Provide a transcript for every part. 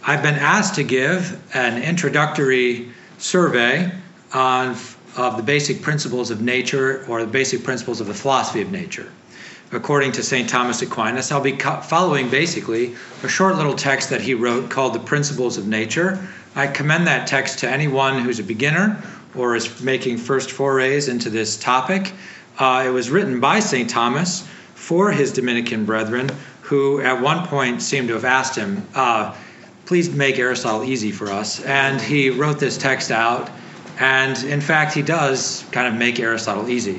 I've been asked to give an introductory survey of the basic principles of nature, or the basic principles of the philosophy of nature. According to St. Thomas Aquinas, I'll be following basically a short little text that he wrote called The Principles of Nature. I commend that text to anyone who's a beginner or is making first forays into this topic. It was written by St. Thomas for his Dominican brethren, who at one point seemed to have asked him, please make Aristotle easy for us. And he wrote this text out, and in fact he does kind of make Aristotle easy.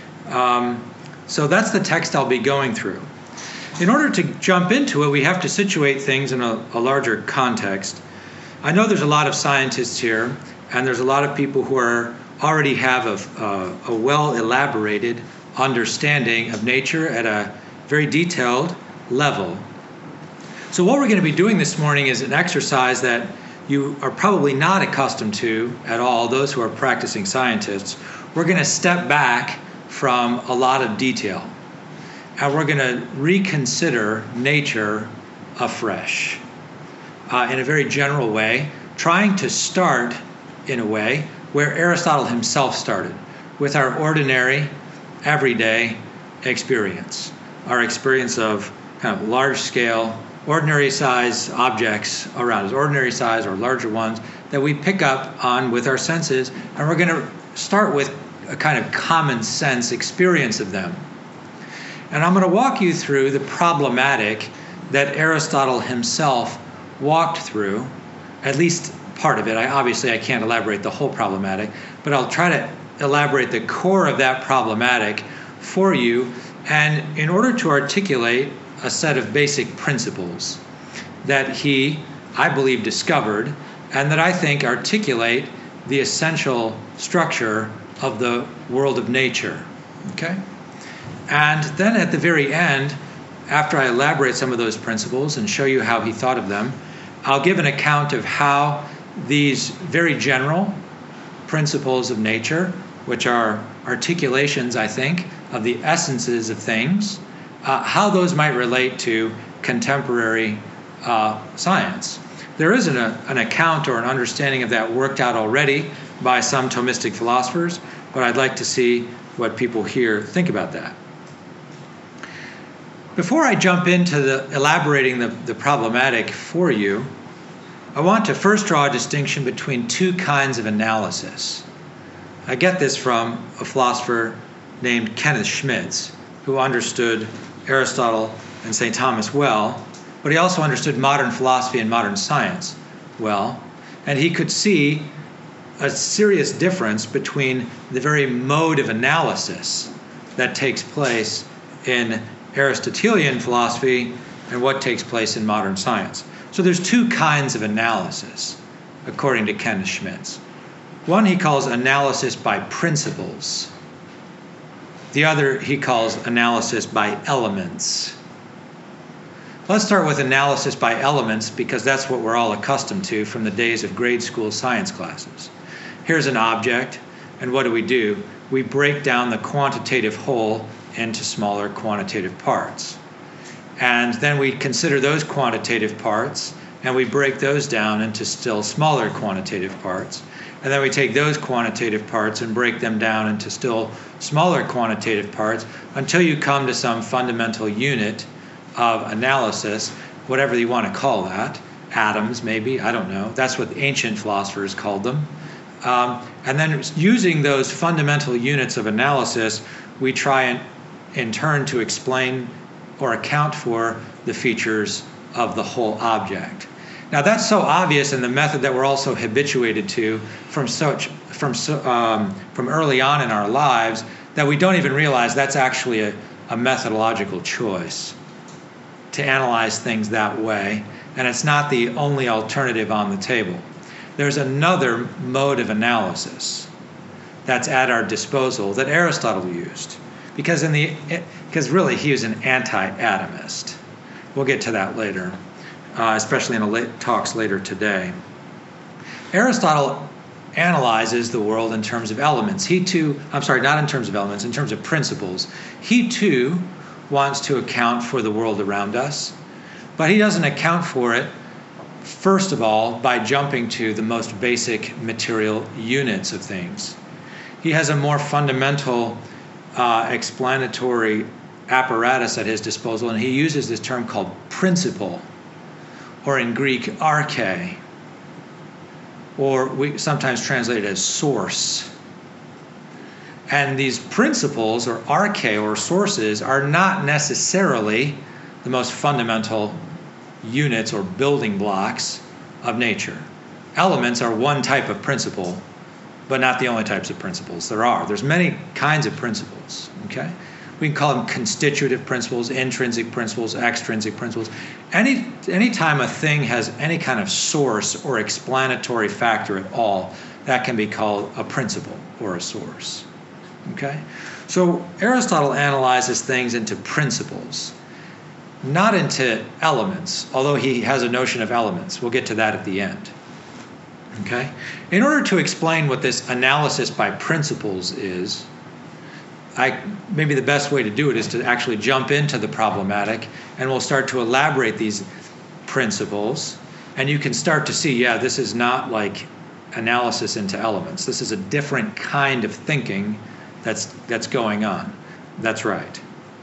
So that's the text I'll be going through. In order to jump into it, we have to situate things in a larger context. I know there's a lot of scientists here, and there's a lot of people who already have a well-elaborated understanding of nature at a very detailed level. So what we're going to be doing this morning is an exercise that you are probably not accustomed to at all, those who are practicing scientists. We're going to step back from a lot of detail, and we're going to reconsider nature afresh in a very general way, trying to start in a way where Aristotle himself started, with our ordinary, everyday experience, our experience of kind of large-scale, ordinary-size objects around us, ordinary size or larger ones that we pick up on with our senses, and we're going to start with a kind of common sense experience of them. And I'm going to walk you through the problematic that Aristotle himself walked through, at least part of it. Obviously I can't elaborate the whole problematic, but I'll try to elaborate the core of that problematic for you, and in order to articulate a set of basic principles that he, I believe, discovered, and that I think articulate the essential structure of the world of nature. Okay? And then at the very end, after I elaborate some of those principles and show you how he thought of them, I'll give an account of how these very general principles of nature, which are articulations, I think, of the essences of things, how those might relate to contemporary science. There is an account or an understanding of that worked out already by some Thomistic philosophers, but I'd like to see what people here think about that. Before I jump into elaborating the problematic for you, I want to first draw a distinction between two kinds of analysis. I get this from a philosopher named Kenneth Schmitz, who understood Aristotle and St. Thomas well, but he also understood modern philosophy and modern science well, and he could see a serious difference between the very mode of analysis that takes place in Aristotelian philosophy and what takes place in modern science. So there's two kinds of analysis, according to Kenneth Schmitz. One he calls analysis by principles. The other he calls analysis by elements. Let's start with analysis by elements, because that's what we're all accustomed to from the days of grade school science classes. Here's an object, and what do? We break down the quantitative whole into smaller quantitative parts. And then we consider those quantitative parts, and we break those down into still smaller quantitative parts. And then we take those quantitative parts and break them down into still smaller quantitative parts until you come to some fundamental unit of analysis, whatever you want to call that. Atoms, maybe, I don't know. That's what ancient philosophers called them. And then using those fundamental units of analysis, we try and in turn to explain or account for the features of the whole object. Now that's so obvious in the method that we're also habituated to from early on in our lives that we don't even realize that's actually a methodological choice to analyze things that way, and it's not the only alternative on the table. There's another mode of analysis that's at our disposal that Aristotle used, because really he was an anti-atomist. We'll get to that later. Especially in the talks later today. Aristotle analyzes the world in terms of elements. Not in terms of elements, in terms of principles. He too wants to account for the world around us, but he doesn't account for it first of all, by jumping to the most basic material units of things. He has a more fundamental explanatory apparatus at his disposal, and he uses this term called principle, or in Greek, arche, or we sometimes translate it as source. And these principles, or arche, or sources, are not necessarily the most fundamental units or building blocks of nature. Elements are one type of principle, but not the only types of principles there are. There's many kinds of principles, okay? We can call them constitutive principles, intrinsic principles, extrinsic principles. Any time a thing has any kind of source or explanatory factor at all, that can be called a principle or a source, okay? So Aristotle analyzes things into principles, not into elements, although he has a notion of elements. We'll get to that at the end. Okay? In order to explain what this analysis by principles is, maybe the best way to do it is to actually jump into the problematic, and we'll start to elaborate these principles, and you can start to see, yeah, this is not like analysis into elements. This is a different kind of thinking that's going on. That's right.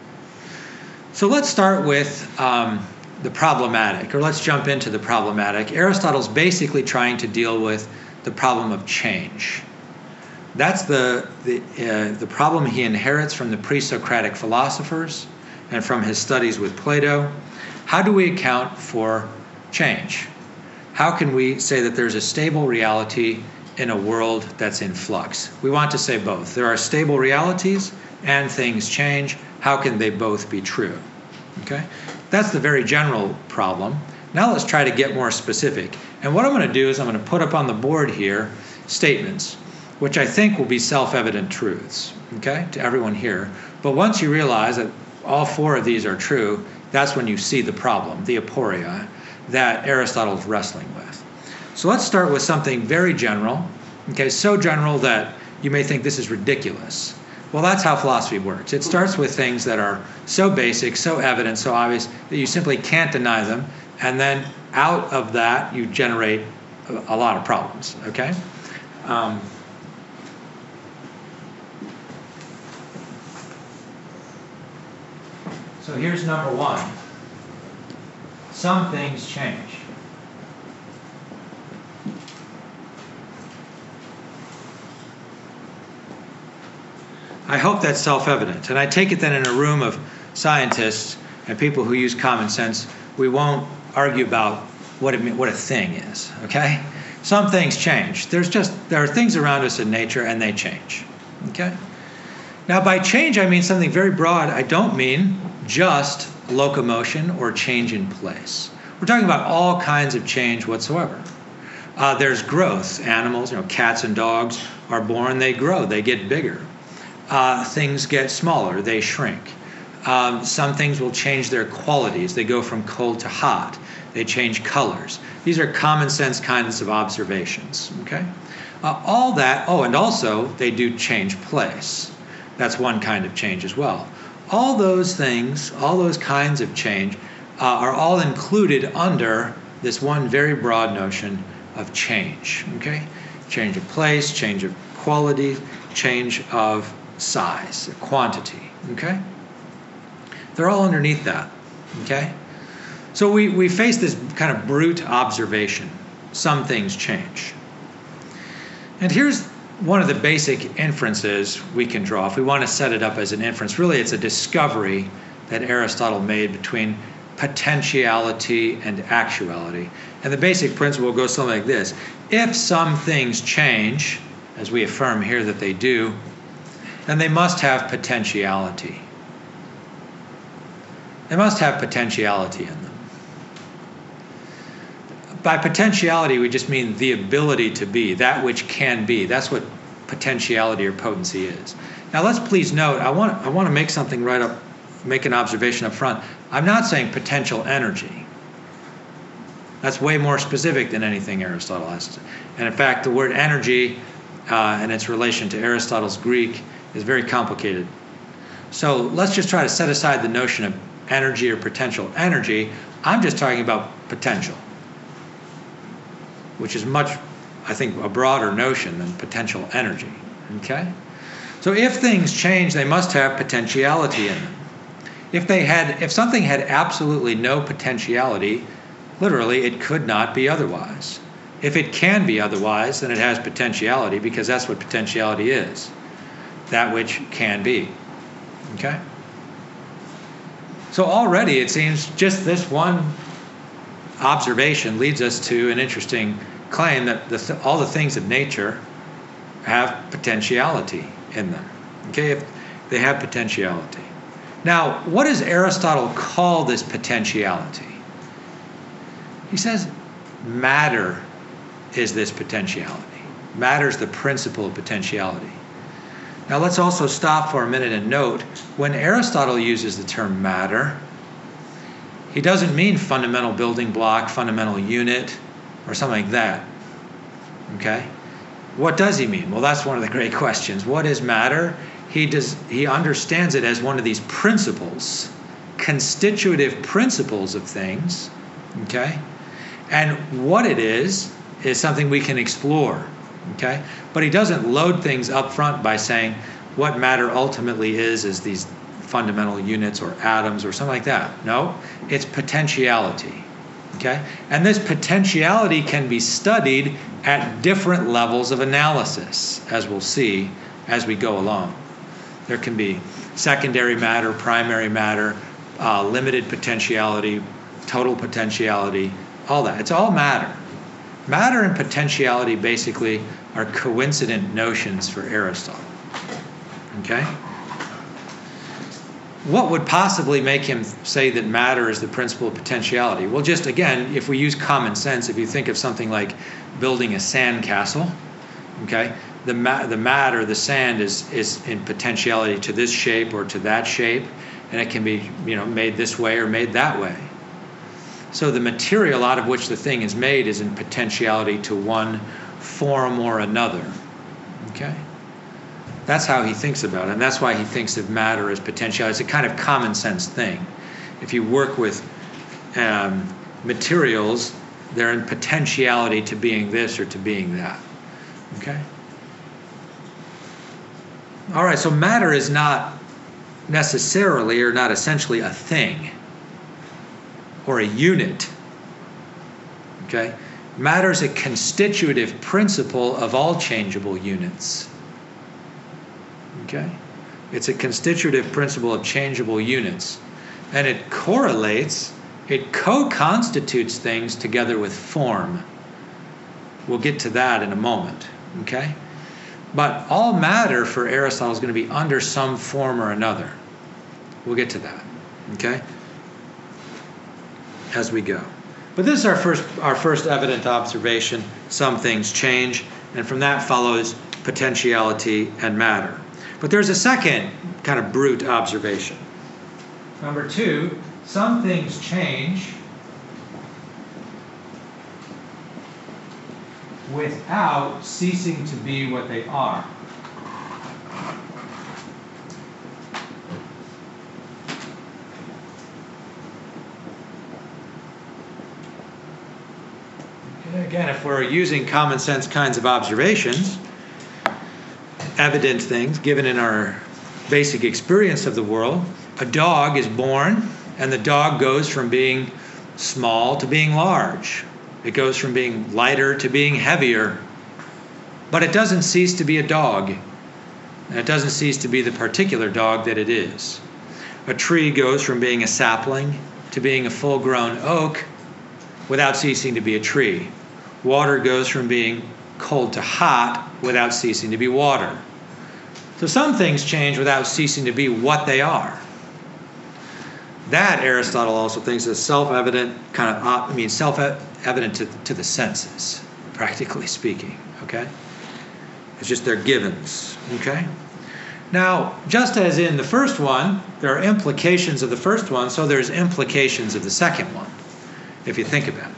So let's start with the problematic, or let's jump into the problematic. Aristotle's basically trying to deal with the problem of change. That's the problem he inherits from the pre-Socratic philosophers and from his studies with Plato. How do we account for change? How can we say that there's a stable reality in a world that's in flux? We want to say both. There are stable realities and things change. How can they both be true? Okay? That's the very general problem. Now let's try to get more specific. And what I'm going to do is I'm going to put up on the board here statements, which I think will be self-evident truths, okay, to everyone here. But once you realize that all four of these are true, that's when you see the problem, the aporia, that Aristotle is wrestling with. So let's start with something very general, okay, so general that you may think this is ridiculous. Well, that's how philosophy works. It starts with things that are so basic, so evident, so obvious that you simply can't deny them, and then out of that you generate a lot of problems, okay? So here's number one. Some things change. I hope that's self-evident. And I take it that in a room of scientists and people who use common sense, we won't argue about what a thing is, okay? Some things change. There are things around us in nature and they change, okay? Now by change, I mean something very broad. I don't mean just locomotion or change in place. We're talking about all kinds of change whatsoever. There's growth. Animals, cats and dogs are born, they grow, they get bigger. Things get smaller, they shrink. Some things will change their qualities. They go from cold to hot. They change colors. These are common sense kinds of observations, okay? All that, and also they do change place. That's one kind of change as well. All those things, all those kinds of change are all included under this one very broad notion of change, okay? Change of place, change of quality, change of size, quantity, okay? They're all underneath that, okay? So we face this kind of brute observation. Some things change. And here's one of the basic inferences we can draw. If we want to set it up as an inference, really it's a discovery that Aristotle made between potentiality and actuality. And the basic principle goes something like this. If some things change, as we affirm here that they do, then they must have potentiality. They must have potentiality in them. By potentiality, we just mean the ability to be, that which can be. That's what potentiality or potency is. Now let's please note, I want to make something make an observation up front. I'm not saying potential energy. That's way more specific than anything Aristotle has to say. And in fact, the word energy and its relation to Aristotle's Greek is very complicated. So let's just try to set aside the notion of energy or potential energy. I'm just talking about potential. which is much, I think, a broader notion than potential energy. Okay? So if things change, they must have potentiality in them. If something had absolutely no potentiality, literally it could not be otherwise. If it can be otherwise, then it has potentiality, because that's what potentiality is. That which can be. Okay? So already it seems just this one observation leads us to an interesting claim that all the things of nature have potentiality in them. Okay? If they have potentiality. Now, what does Aristotle call this potentiality? He says matter is this potentiality. Matter is the principle of potentiality. Now let's also stop for a minute and note, when Aristotle uses the term matter, he doesn't mean fundamental building block, fundamental unit, or something like that. Okay? What does he mean? Well, that's one of the great questions. What is matter? He understands it as one of these principles, constitutive principles of things. Okay? And what it is something we can explore. Okay? But he doesn't load things up front by saying what matter ultimately is these fundamental units or atoms or something like that. No, it's potentiality. Okay? And this potentiality can be studied at different levels of analysis, as we'll see as we go along. There can be secondary matter, primary matter, limited potentiality, total potentiality, all that. It's all matter. Matter and potentiality basically are coincident notions for Aristotle. Okay? What would possibly make him say that matter is the principle of potentiality? Well, just again, if we use common sense, if you think of something like building a sandcastle, okay, the matter, the sand is in potentiality to this shape or to that shape, and it can be, made this way or made that way. So the material out of which the thing is made is in potentiality to one form or another. Okay? That's how he thinks about it, and that's why he thinks of matter as potentiality. It's a kind of common sense thing. If you work with materials, they're in potentiality to being this or to being that. Okay? All right, so matter is not necessarily or not essentially a thing or a unit. Okay? Matter is a constitutive principle of all changeable units. Okay? It's a constitutive principle of changeable units. And it correlates, it co-constitutes things together with form. We'll get to that in a moment. Okay? But all matter for Aristotle is going to be under some form or another. We'll get to that. Okay? As we go. But this is our first evident observation. Some things change, and from that follows potentiality and matter. But there's a second kind of brute observation. Number 2, some things change without ceasing to be what they are. Okay, again, if we're using common sense kinds of observations, evident things given in our basic experience of the world, a dog is born, and the dog goes from being small to being large. It goes from being lighter to being heavier. But it doesn't cease to be a dog. And it doesn't cease to be the particular dog that it is. A tree goes from being a sapling to being a full-grown oak without ceasing to be a tree. Water goes from being cold to hot without ceasing to be water. So some things change without ceasing to be what they are. That Aristotle also thinks is self-evident, self-evident to the senses, practically speaking. Okay, it's just they're givens. Okay. Now, just as in the first one, there are implications of the first one, so there's implications of the second one, if you think about it.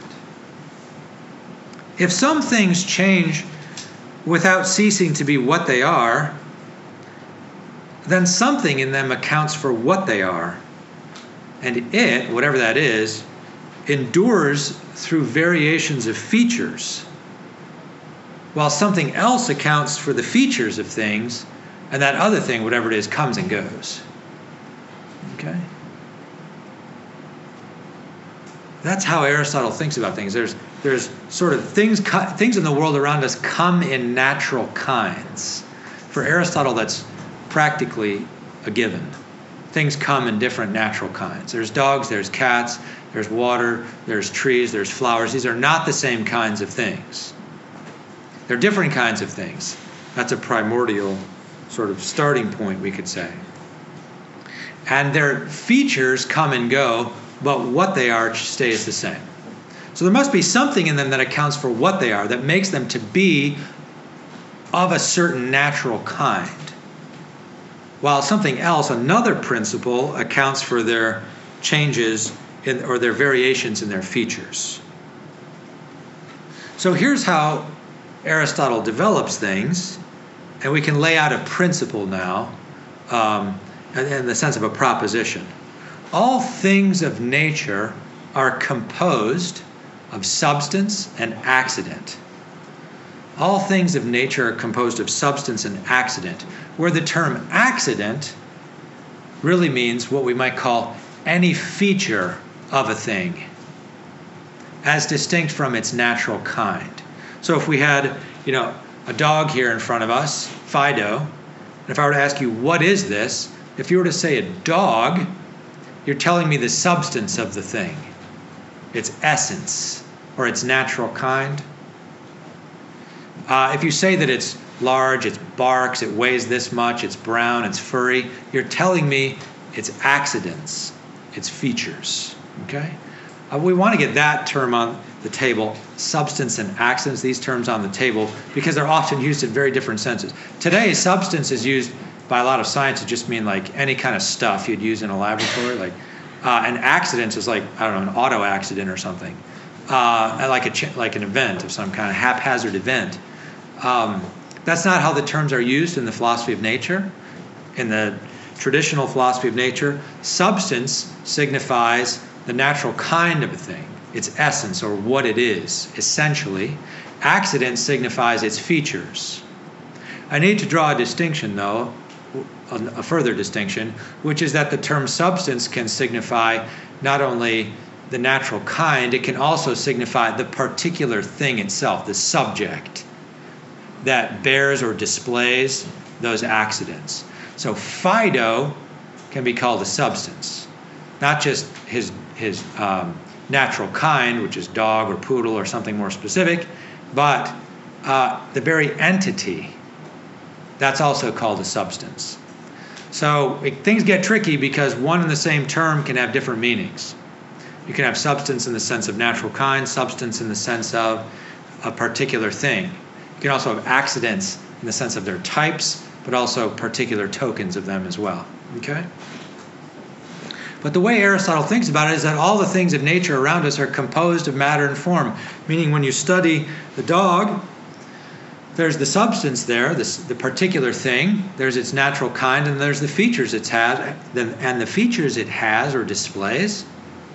If some things change without ceasing to be what they are, then something in them accounts for what they are. And it, whatever that is, endures through variations of features while something else accounts for the features of things, and that other thing, whatever it is, comes and goes. Okay? That's how Aristotle thinks about things. There's sort of things in the world around us come in natural kinds. For Aristotle, that's practically a given. Things come in different natural kinds. There's dogs, there's cats, there's water, there's trees, there's flowers. These are not the same kinds of things. They're different kinds of things. That's a primordial sort of starting point, we could say. And their features come and go, but what they are stays the same. So there must be something in them that accounts for what they are, that makes them to be of a certain natural kind. While something else, another principle, accounts for their changes or their variations in their features. So here's how Aristotle develops things, and we can lay out a principle now in the sense of a proposition. All things of nature are composed of substance and accident. All things of nature are composed of substance and accident, where the term accident really means what we might call any feature of a thing, as distinct from its natural kind. So if we had, a dog here in front of us, Fido, and if I were to ask you, what is this? If you were to say a dog, you're telling me the substance of the thing, its essence, or its natural kind. If you say that it's large, it barks, it weighs this much, it's brown, it's furry, you're telling me its accidents, its features. Okay? We want to get that term on the table, substance and accidents, these terms on the table, because they're often used in very different senses. Today, substance is used by a lot of science to just mean like any kind of stuff you'd use in a laboratory. And accidents is like, I don't know, an auto accident or something. Like an event of some kind, a haphazard event. That's not how the terms are used in the philosophy of nature. In the traditional philosophy of nature, substance signifies the natural kind of a thing, its essence or what it is, essentially. Accident signifies its features. I need to draw a distinction, though, a further distinction, which is that the term substance can signify not only the natural kind, it can also signify the particular thing itself, the subject that bears or displays those accidents. So Fido can be called a substance, not just his natural kind, which is dog or poodle or something more specific, but the very entity, that's also called a substance. So things get tricky because one and the same term can have different meanings. You can have substance in the sense of natural kind, substance in the sense of a particular thing. You can also have accidents in the sense of their types, but also particular tokens of them as well. Okay? But the way Aristotle thinks about it is that all the things of nature around us are composed of matter and form, meaning when you study the dog, there's the substance there, the particular thing, there's its natural kind, and there's the features it's had, and the features it has or displays.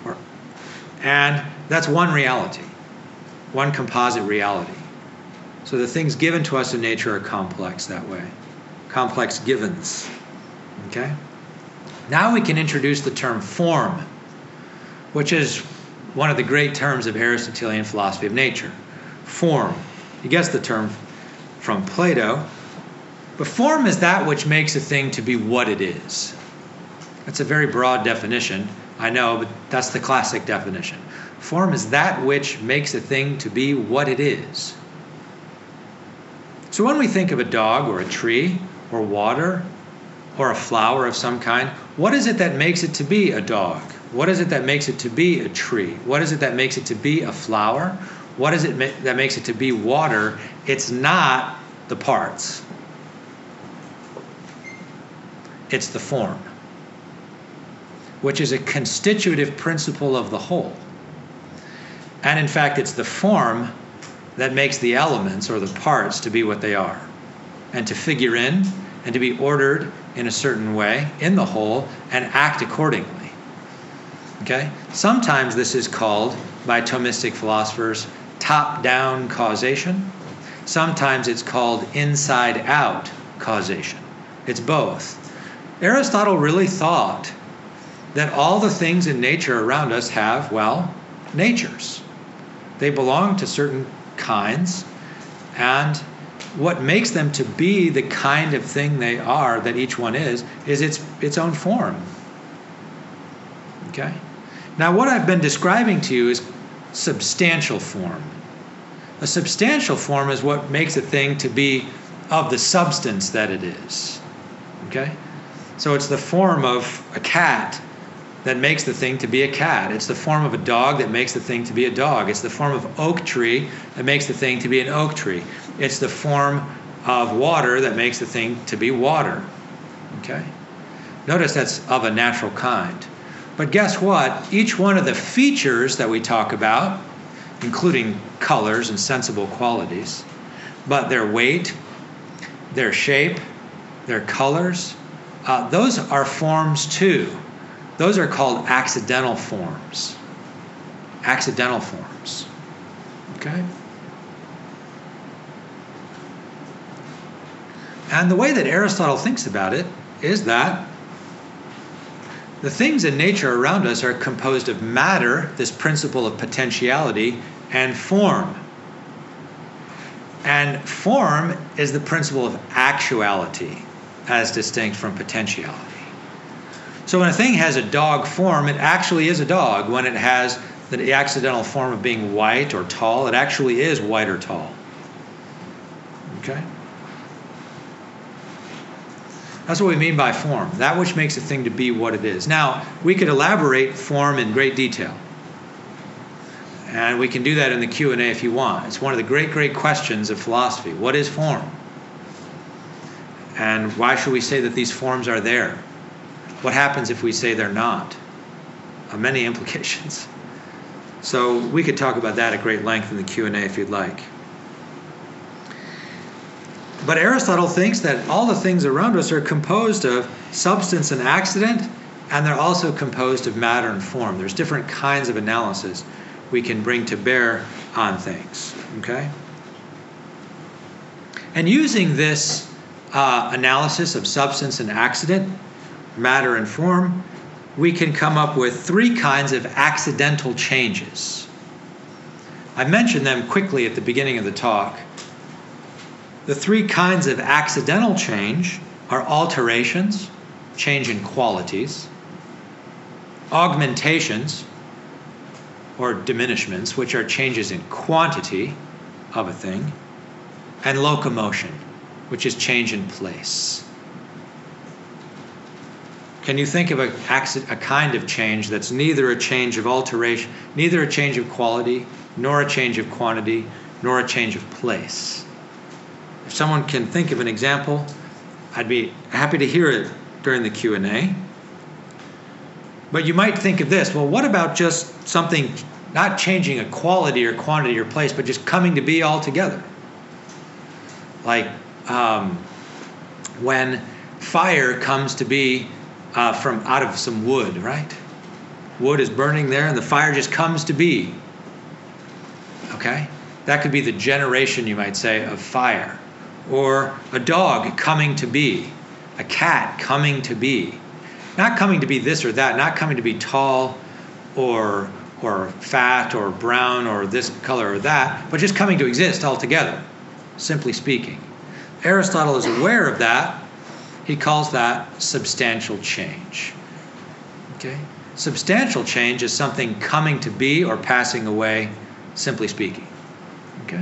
And that's one reality, one composite reality. So the things given to us in nature are complex that way, complex givens. Okay? Now we can introduce the term form, which is one of the great terms of Aristotelian philosophy of nature. Form. You guessed the term from Plato. But form is that which makes a thing to be what it is. That's a very broad definition, I know, but that's the classic definition. Form is that which makes a thing to be what it is. So when we think of a dog or a tree or water or a flower of some kind, what is it that makes it to be a dog? What is it that makes it to be a tree? What is it that makes it to be a flower? What is it that makes it to be water? It's not the parts. It's the form, which is a constitutive principle of the whole. And in fact, it's the form that makes the elements or the parts to be what they are, and to figure in, and to be ordered in a certain way in the whole, and act accordingly. Okay? Sometimes this is called, by Thomistic philosophers, top-down causation. Sometimes it's called inside-out causation. It's both. Aristotle really thought that all the things in nature around us have, well, natures. They belong to certain kinds, and what makes them to be the kind of thing they are, that each one is its own form. Okay? Now, what I've been describing to you is substantial form. A substantial form is what makes a thing to be of the substance that it is. Okay? So it's the form of a cat that makes the thing to be a cat. It's the form of a dog that makes the thing to be a dog. It's the form of oak tree that makes the thing to be an oak tree. It's the form of water that makes the thing to be water. Okay? Notice that's of a natural kind. But guess what? Each one of the features that we talk about, including colors and sensible qualities, but their weight, their shape, their colors, those are forms too. Those are called accidental forms. Accidental forms. Okay? And the way that Aristotle thinks about it is that the things in nature around us are composed of matter, this principle of potentiality, and form. And form is the principle of actuality, as distinct from potentiality. So when a thing has a dog form, it actually is a dog. When it has the accidental form of being white or tall, it actually is white or tall. Okay? That's what we mean by form, that which makes a thing to be what it is. Now, we could elaborate form in great detail. And we can do that in the Q&A if you want. It's one of the great, great questions of philosophy. What is form? And why should we say that these forms are there? What happens if we say they're not? Many implications. So we could talk about that at great length in the Q&A if you'd like. But Aristotle thinks that all the things around us are composed of substance and accident, and they're also composed of matter and form. There's different kinds of analysis we can bring to bear on things. Okay? And using this analysis of substance and accident, matter and form, we can come up with three kinds of accidental changes. I mentioned them quickly at the beginning of the talk. The three kinds of accidental change are alterations, change in qualities, augmentations, or diminishments, which are changes in quantity of a thing, and locomotion, which is change in place. Can you think of a kind of change that's neither a change of alteration, neither a change of quality, nor a change of quantity, nor a change of place? If someone can think of an example, I'd be happy to hear it during the Q&A. But you might think of this, well, what about just something not changing a quality or quantity or place, but just coming to be altogether? Like when fire comes to be from out of some wood, right? Wood is burning there and the fire just comes to be. Okay? That could be the generation, you might say, of fire. Or a dog coming to be, a cat coming to be. Not coming to be this or that, not coming to be tall or fat or brown or this color or that, but just coming to exist altogether, simply speaking. Aristotle is aware of that. He calls that substantial change. Okay? Substantial change is something coming to be or passing away, simply speaking. Okay?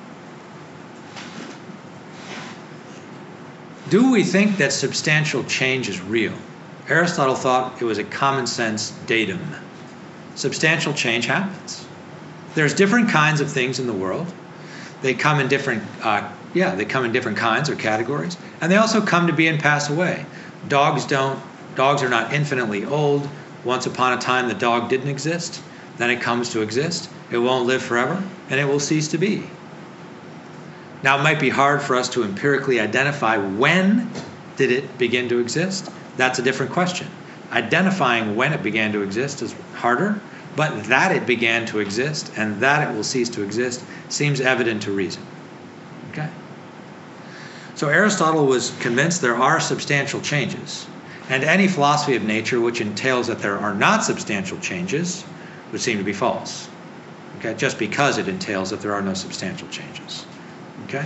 Do we think that substantial change is real? Aristotle thought it was a common sense datum. Substantial change happens. There's different kinds of things in the world. They come in different kinds or categories, and they also come to be and pass away. Dogs are not infinitely old. Once upon a time the dog didn't exist, then it comes to exist. It won't live forever, and it will cease to be. Now, it might be hard for us to empirically identify when did it begin to exist. That's a different question. Identifying when it began to exist is harder, but that it began to exist and that it will cease to exist seems evident to reason. Okay? So Aristotle was convinced there are substantial changes. And any philosophy of nature which entails that there are not substantial changes would seem to be false. Okay? Just because it entails that there are no substantial changes. Okay?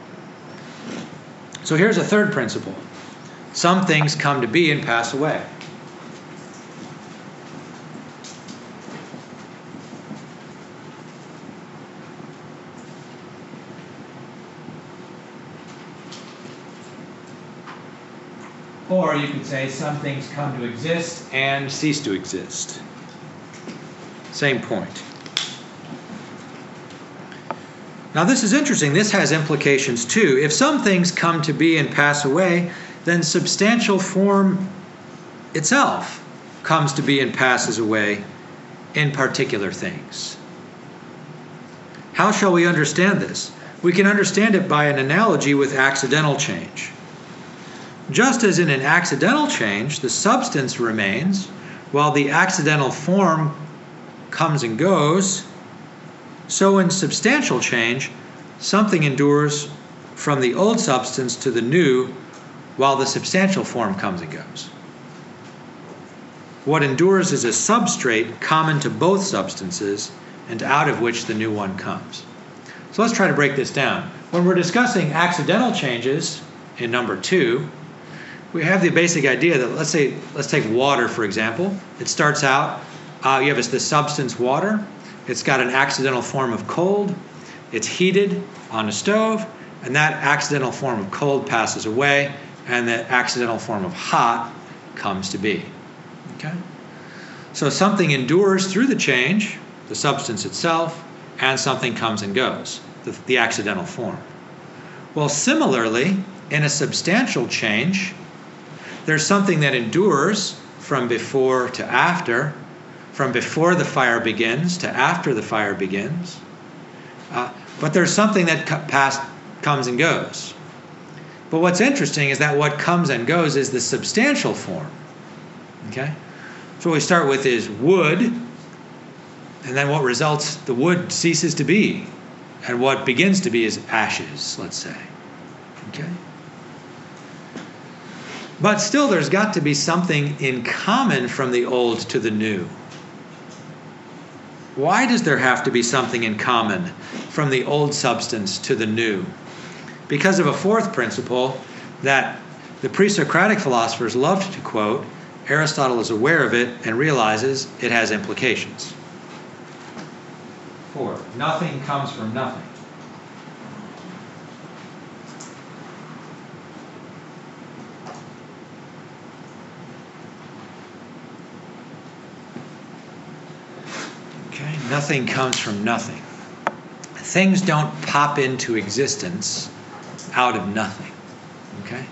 So here's a third principle. Some things come to be and pass away. Or you could say some things come to exist and cease to exist. Same point. Now this is interesting. This has implications too. If some things come to be and pass away, then substantial form itself comes to be and passes away in particular things. How shall we understand this? We can understand it by an analogy with accidental change. Just as in an accidental change, the substance remains, while the accidental form comes and goes, so in substantial change, something endures from the old substance to the new, while the substantial form comes and goes. What endures is a substrate common to both substances, and out of which the new one comes. So let's try to break this down. When we're discussing accidental changes in number 2, we have the basic idea that, let's take water, for example. It starts out, you have the substance water. It's got an accidental form of cold. It's heated on a stove, and that accidental form of cold passes away, and the accidental form of hot comes to be. Okay? So something endures through the change, the substance itself, and something comes and goes, the accidental form. Well, similarly, in a substantial change, there's something that endures from before to after, from before the fire begins to after the fire begins. But there's something that comes and goes. But what's interesting is that what comes and goes is the substantial form. Okay? So what we start with is wood, and then what results, the wood ceases to be. And what begins to be is ashes, let's say. Okay? But still, there's got to be something in common from the old to the new. Why does there have to be something in common from the old substance to the new? Because of a fourth principle that the pre-Socratic philosophers loved to quote. Aristotle is aware of it and realizes it has implications. 4. Nothing comes from nothing. Okay, nothing comes from nothing. Things don't pop into existence out of nothing. Okay?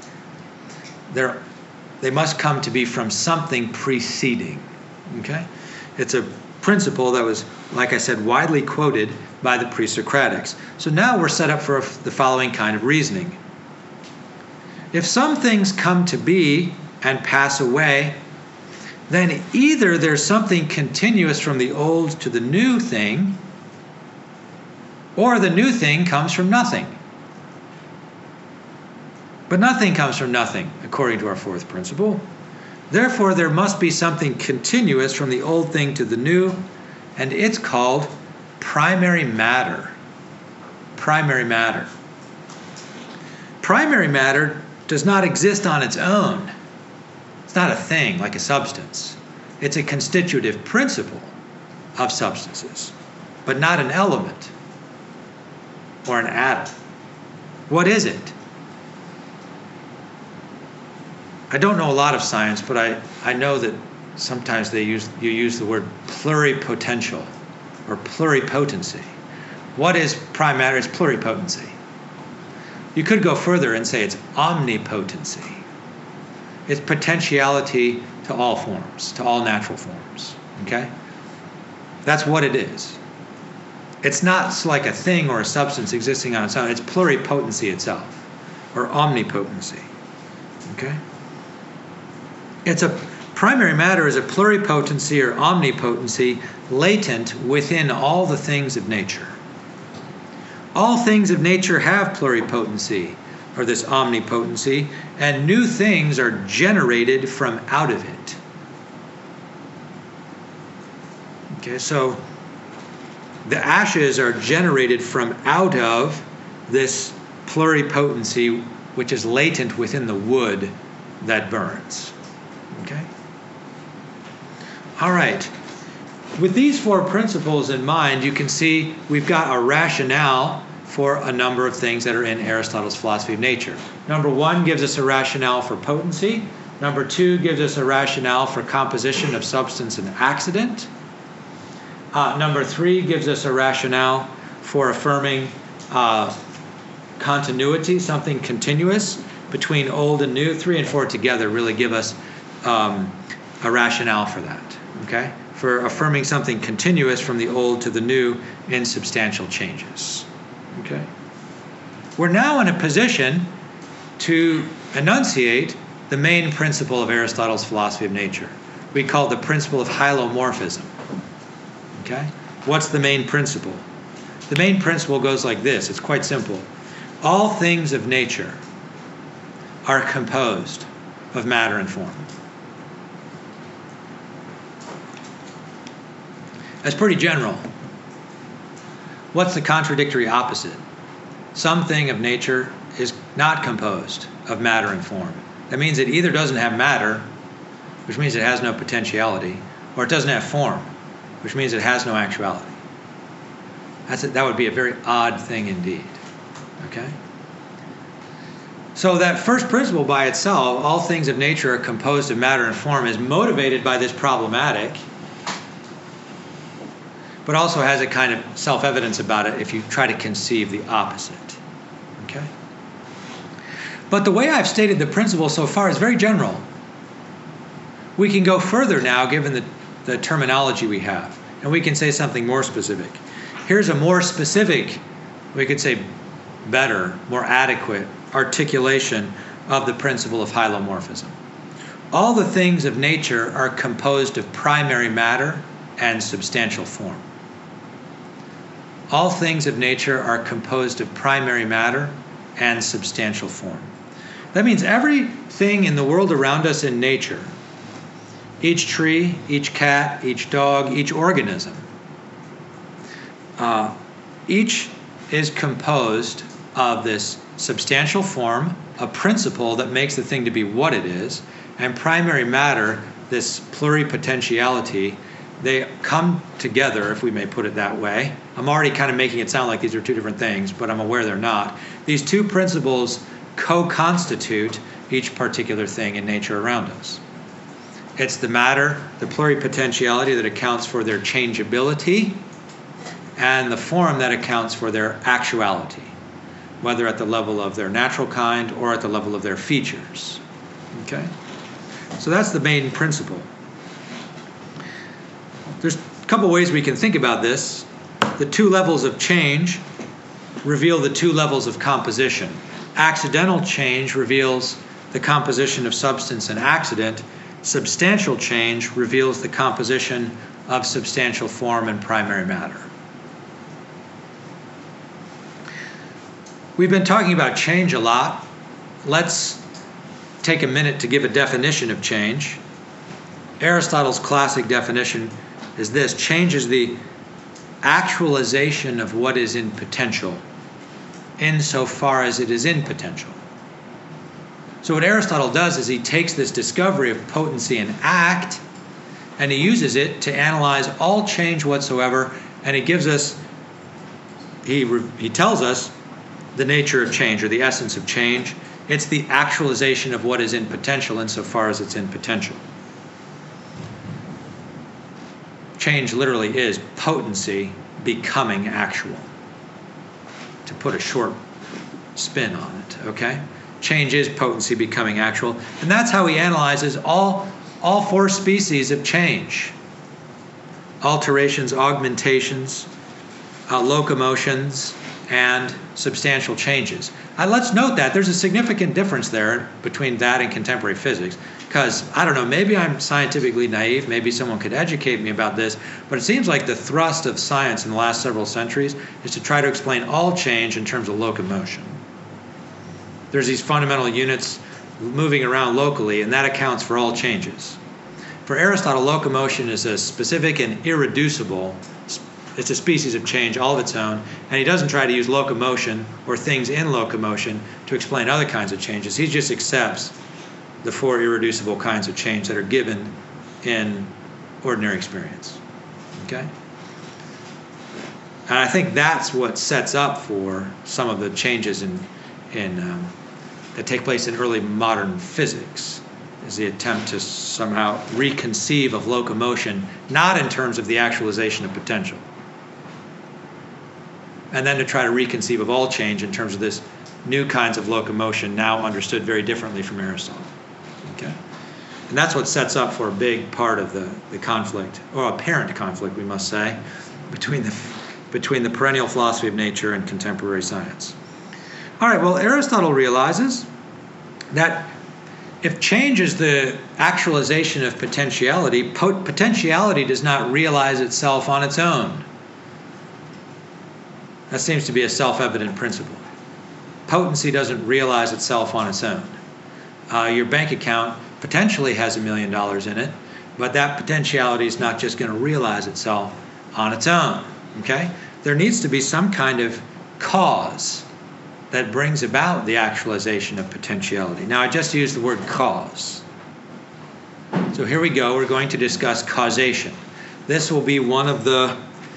They must come to be from something preceding. Okay? It's a principle that was, like I said, widely quoted by the pre-Socratics. So now we're set up for the following kind of reasoning. If some things come to be and pass away, then either there's something continuous from the old to the new thing, or the new thing comes from nothing. But nothing comes from nothing, according to our fourth principle. Therefore, there must be something continuous from the old thing to the new, and it's called primary matter. Primary matter. Primary matter does not exist on its own. It's not a thing like a substance. It's a constitutive principle of substances, but not an element or an atom. What is it? I don't know a lot of science, but I know that sometimes you use the word pluripotential or pluripotency. What is prime matter? It's pluripotency. You could go further and say it's omnipotency. It's potentiality to all forms, to all natural forms. Okay? That's what it is. It's not like a thing or a substance existing on its own. It's pluripotency itself, or omnipotency. Okay? Primary matter is a pluripotency or omnipotency latent within all the things of nature. All things of nature have pluripotency, or this omnipotency, and new things are generated from out of it. Okay, so the ashes are generated from out of this pluripotency, which is latent within the wood that burns. Okay? All right. With these four principles in mind, you can see we've got a rationale for a number of things that are in Aristotle's philosophy of nature. Number one gives us a rationale for potency. Number two gives us a rationale for composition of substance and accident. Number three gives us a rationale for affirming continuity, something continuous between old and new. 3 and 4 together really give us a rationale for that, okay? For affirming something continuous from the old to the new in substantial changes, okay? We're now in a position to enunciate the main principle of Aristotle's philosophy of nature. We call it the principle of hylomorphism, okay? What's the main principle? The main principle goes like this. It's quite simple. All things of nature are composed of matter and form. That's pretty general. What's the contradictory opposite? Something of nature is not composed of matter and form. That means it either doesn't have matter, which means it has no potentiality, or it doesn't have form, which means it has no actuality. That would be a very odd thing indeed. Okay? So that first principle by itself, all things of nature are composed of matter and form, is motivated by this problematic, but also has a kind of self-evidence about it if you try to conceive the opposite. Okay? But the way I've stated the principle so far is very general. We can go further now given the terminology we have, and we can say something more specific. Here's a more specific, we could say better, more adequate articulation of the principle of hylomorphism. All the things of nature are composed of primary matter and substantial form. All things of nature are composed of primary matter and substantial form. That means everything in the world around us in nature, each tree, each cat, each dog, each organism, each is composed of this substantial form, a principle that makes the thing to be what it is, and primary matter, this pluripotentiality. They come together, if we may put it that way. I'm already kind of making it sound like these are two different things, but I'm aware they're not. These two principles co-constitute each particular thing in nature around us. It's the matter, the pluripotentiality, that accounts for their changeability, and the form that accounts for their actuality, whether at the level of their natural kind or at the level of their features. Okay? So that's the main principle. There's a couple ways we can think about this. The two levels of change reveal the two levels of composition. Accidental change reveals the composition of substance and accident. Substantial change reveals the composition of substantial form and primary matter. We've been talking about change a lot. Let's take a minute to give a definition of change. Aristotle's classic definition is this: change is the actualization of what is in potential, insofar as it is in potential. So what Aristotle does is he takes this discovery of potency and act, and he uses it to analyze all change whatsoever, and he gives us, he tells us the nature of change, or the essence of change. It's the actualization of what is in potential insofar as it's in potential. Change literally is potency becoming actual, to put a short spin on it, okay? Change is potency becoming actual, and that's how he analyzes all four species of change: alterations, augmentations, locomotions, and substantial changes. Let's note that there's a significant difference there between that and contemporary physics, because, I don't know, maybe I'm scientifically naive, maybe someone could educate me about this, but it seems like the thrust of science in the last several centuries is to try to explain all change in terms of locomotion. There's these fundamental units moving around locally, and that accounts for all changes. For Aristotle, locomotion is a specific and irreducible, it's a species of change all of its own, and he doesn't try to use locomotion or things in locomotion to explain other kinds of changes. He just accepts the four irreducible kinds of change that are given in ordinary experience. Okay? And I think that's what sets up for some of the changes that take place in early modern physics, is the attempt to somehow reconceive of locomotion, not in terms of the actualization of potential, and then to try to reconceive of all change in terms of this new kinds of locomotion now understood very differently from Aristotle. Okay? And that's what sets up for a big part of the conflict, or apparent conflict, we must say, between the perennial philosophy of nature and contemporary science. All right, well, Aristotle realizes that if change is the actualization of potentiality, potentiality does not realize itself on its own. That seems to be a self-evident principle. Potency doesn't realize itself on its own. Your bank account potentially has $1 million in it, but that potentiality is not just going to realize itself on its own. Okay? There needs to be some kind of cause that brings about the actualization of potentiality. Now, I just used the word cause. So here we go. We're going to discuss causation. This will be one of the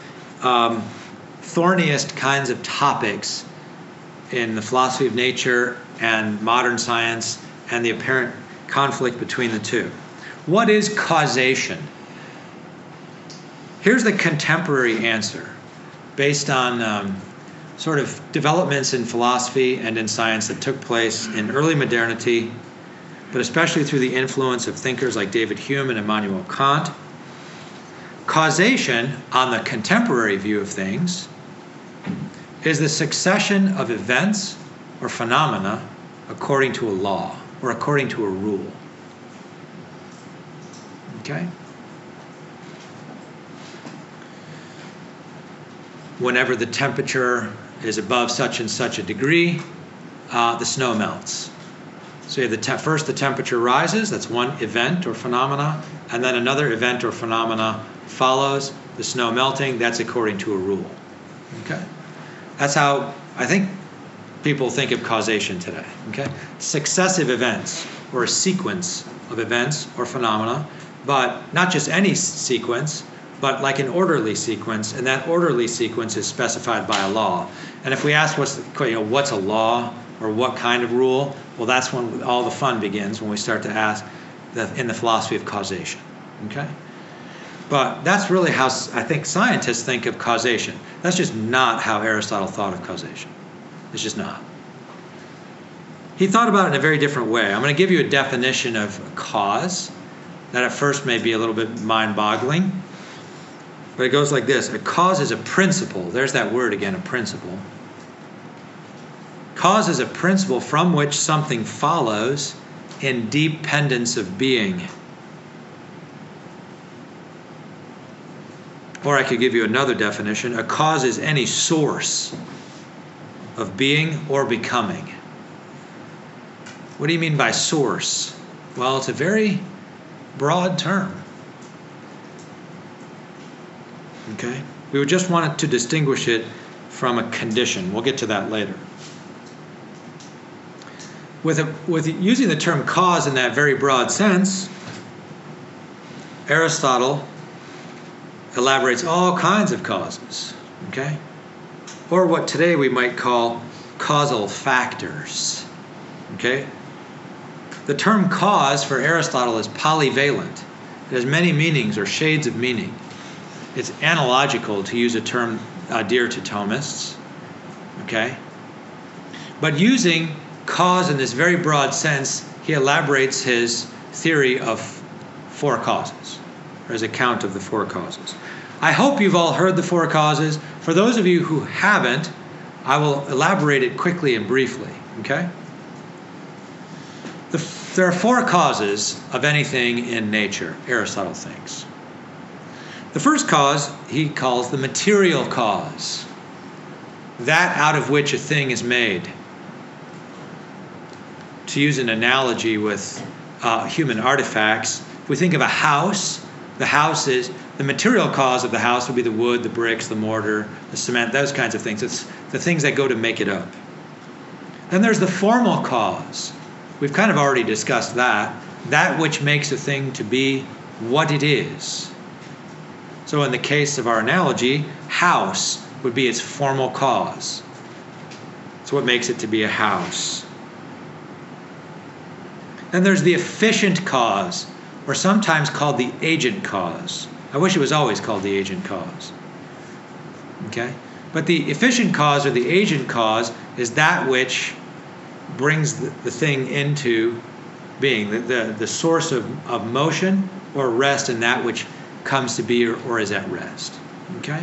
thorniest kinds of topics in the philosophy of nature and modern science and the apparent conflict between the two. What is causation? Here's the contemporary answer based on sort of developments in philosophy and in science that took place in early modernity, but especially through the influence of thinkers like David Hume and Immanuel Kant. Causation, on the contemporary view of things, is the succession of events or phenomena according to a law or according to a rule. Okay? Whenever the temperature is above such and such a degree, the snow melts. So you have first the temperature rises, that's one event or phenomena, and then another event or phenomena follows, the snow melting, that's according to a rule. Okay? That's how I think people think of causation today. Okay? Successive events, or a sequence of events or phenomena, but not just any sequence, but like an orderly sequence, and that orderly sequence is specified by a law. And if we ask what's a law or what kind of rule, well, that's when all the fun begins, when we start to ask in the philosophy of causation. Okay? But that's really how I think scientists think of causation. That's just not how Aristotle thought of causation. It's just not. He thought about it in a very different way. I'm going to give you a definition of cause that at first may be a little bit mind-boggling. But it goes like this. A cause is a principle. There's that word again, a principle. Cause is a principle from which something follows in dependence of being. Or I could give you another definition. A cause is any source of being or becoming. What do you mean by source? Well, it's a very broad term. Okay? We would just want to distinguish it from a condition. We'll get to that later. With using the term cause in that very broad sense, Aristotle elaborates all kinds of causes, okay? Or what today we might call causal factors, okay? The term cause for Aristotle is polyvalent. It has many meanings or shades of meaning. It's analogical, to use a term dear to Thomists, okay? But using cause in this very broad sense, he elaborates his theory of four causes, or his account of the four causes. I hope you've all heard the four causes. For those of you who haven't, I will elaborate it quickly and briefly, okay? There are four causes of anything in nature, Aristotle thinks. The first cause he calls the material cause, that out of which a thing is made. To use an analogy with human artifacts, if we think of a house, the house is, the material cause of the house would be the wood, the bricks, the mortar, the cement, those kinds of things. It's the things that go to make it up. Then there's the formal cause. We've kind of already discussed that which makes a thing to be what it is. So in the case of our analogy, house would be its formal cause. It's what makes it to be a house. Then there's the efficient cause, or sometimes called the agent cause. I wish it was always called the agent cause. Okay? But the efficient cause or the agent cause is that which brings the thing into being, the source of motion or rest in that which comes to be or is at rest. Okay?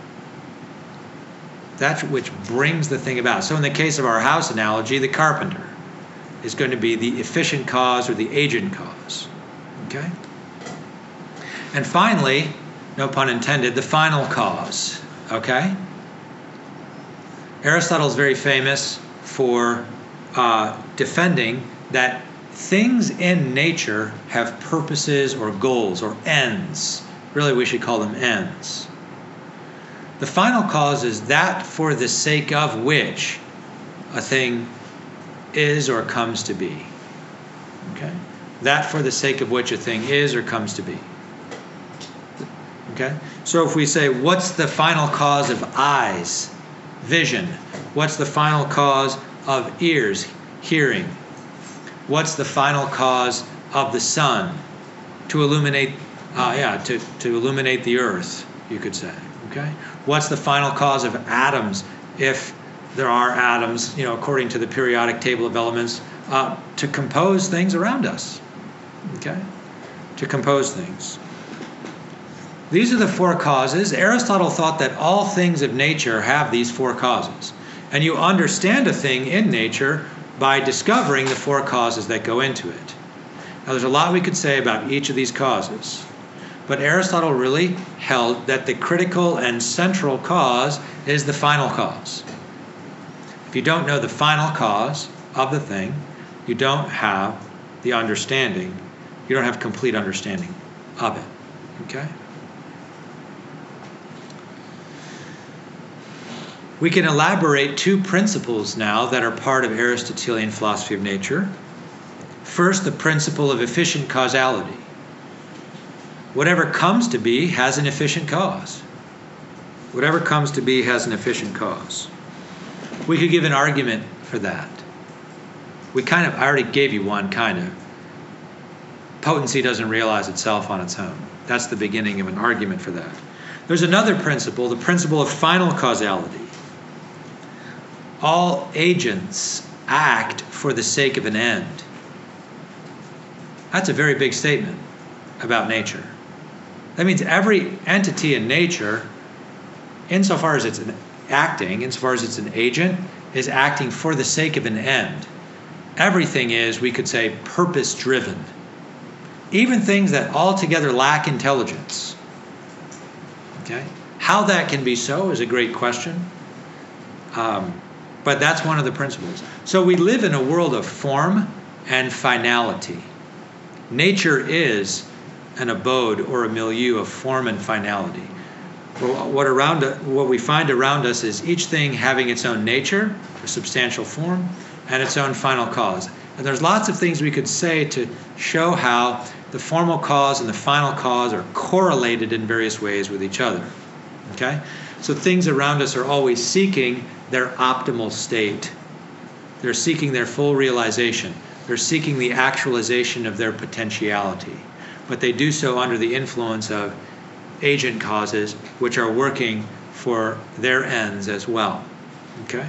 That's which brings the thing about. So in the case of our house analogy, the carpenter is going to be the efficient cause or the agent cause. Okay? And finally, no pun intended, the final cause. Okay? Aristotle is very famous for defending that things in nature have purposes or goals or ends. Really, we should call them ends. The final cause is that for the sake of which a thing is or comes to be. Okay? That for the sake of which a thing is or comes to be. Okay? So if we say, what's the final cause of eyes? Vision. What's the final cause of ears? Hearing. What's the final cause of the sun? To illuminate, to illuminate the earth, you could say. Okay? What's the final cause of atoms, if there are atoms, according to the periodic table of elements, to compose things around us? Okay? To compose things. These are the four causes. Aristotle thought that all things of nature have these four causes. And you understand a thing in nature by discovering the four causes that go into it. Now, there's a lot we could say about each of these causes. But Aristotle really held that the critical and central cause is the final cause. If you don't know the final cause of the thing, you don't have the understanding. You don't have complete understanding of it. Okay? We can elaborate two principles now that are part of Aristotelian philosophy of nature. First, the principle of efficient causality. Whatever comes to be has an efficient cause. Whatever comes to be has an efficient cause. We could give an argument for that. I already gave you one, kind of. Potency doesn't realize itself on its own. That's the beginning of an argument for that. There's another principle, the principle of final causality. All agents act for the sake of an end. That's a very big statement about nature. That means every entity in nature, insofar as it's acting, insofar as it's an agent, is acting for the sake of an end. Everything is, we could say, purpose-driven. Even things that altogether lack intelligence. Okay? How that can be so is a great question. But that's one of the principles. So we live in a world of form and finality. Nature is an abode or a milieu of form and finality. What we find around us is each thing having its own nature, a substantial form, and its own final cause. And there's lots of things we could say to show how the formal cause and the final cause are correlated in various ways with each other. Okay? So things around us are always seeking their optimal state. They're seeking their full realization. They're seeking the actualization of their potentiality. But they do so under the influence of agent causes, which are working for their ends as well. Okay?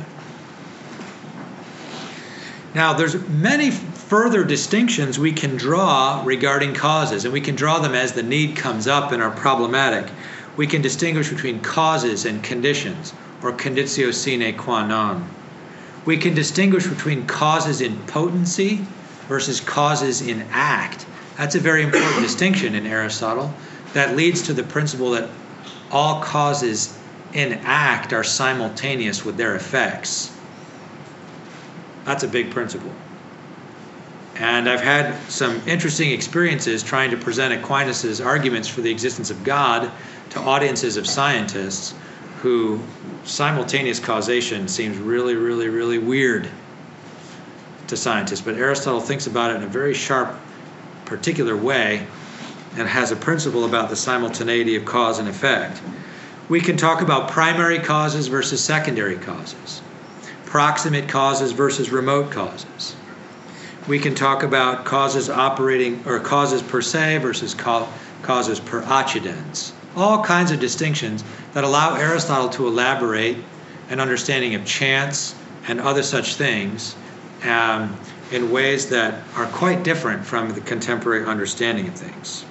Now, there's many further distinctions we can draw regarding causes, and we can draw them as the need comes up and are problematic. We can distinguish between causes and conditions, or conditio sine qua non. We can distinguish between causes in potency versus causes in act. That's a very important distinction in Aristotle. That leads to the principle that all causes in act are simultaneous with their effects. That's a big principle. And I've had some interesting experiences trying to present Aquinas' arguments for the existence of God to audiences of scientists who simultaneous causation seems really, really, really weird to scientists. But Aristotle thinks about it in a very sharp, particular way and has a principle about the simultaneity of cause and effect. We can talk about primary causes versus secondary causes, proximate causes versus remote causes. We can talk about causes operating, or causes per se versus causes per accidens. All kinds of distinctions that allow Aristotle to elaborate an understanding of chance and other such things in ways that are quite different from the contemporary understanding of things.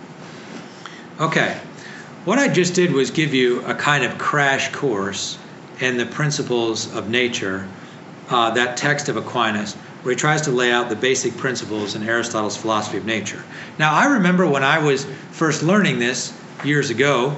Okay, what I just did was give you a kind of crash course in the principles of nature, that text of Aquinas, where he tries to lay out the basic principles in Aristotle's philosophy of nature. Now, I remember when I was first learning this years ago,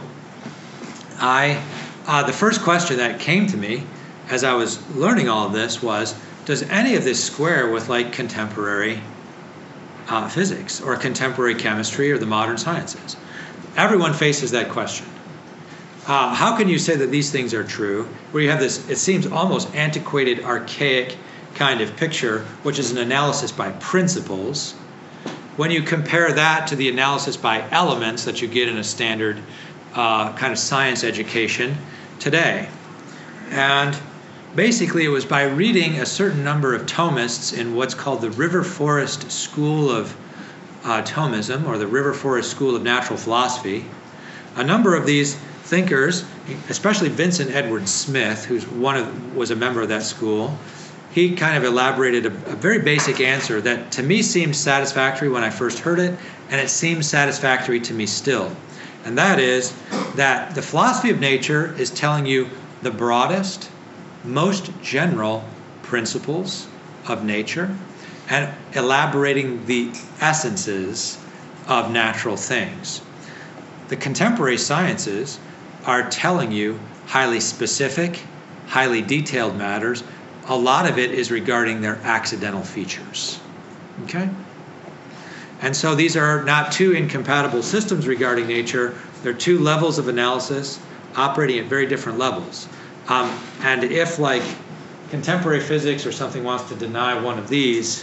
the first question that came to me as I was learning all of this was, does any of this square with like contemporary physics or contemporary chemistry or the modern sciences? Everyone faces that question. How can you say that these things are true, where you have this, it seems almost antiquated, archaic kind of picture, which is an analysis by principles, when you compare that to the analysis by elements that you get in a standard kind of science education today? And basically it was by reading a certain number of Thomists in what's called the River Forest School of Thomism, or the River Forest School of Natural Philosophy. A number of these thinkers, especially Vincent Edward Smith, who's was a member of that school, he kind of elaborated a very basic answer that to me seemed satisfactory when I first heard it, and it seems satisfactory to me still. And that is that the philosophy of nature is telling you the broadest, most general principles of nature and elaborating the essences of natural things. The contemporary sciences are telling you highly specific, highly detailed matters. A lot of it is regarding their accidental features. Okay? And so these are not two incompatible systems regarding nature. They're two levels of analysis operating at very different levels. And if, like, contemporary physics or something wants to deny one of these,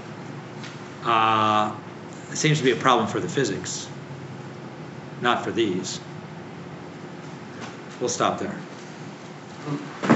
it seems to be a problem for the physics, not for these. We'll stop there.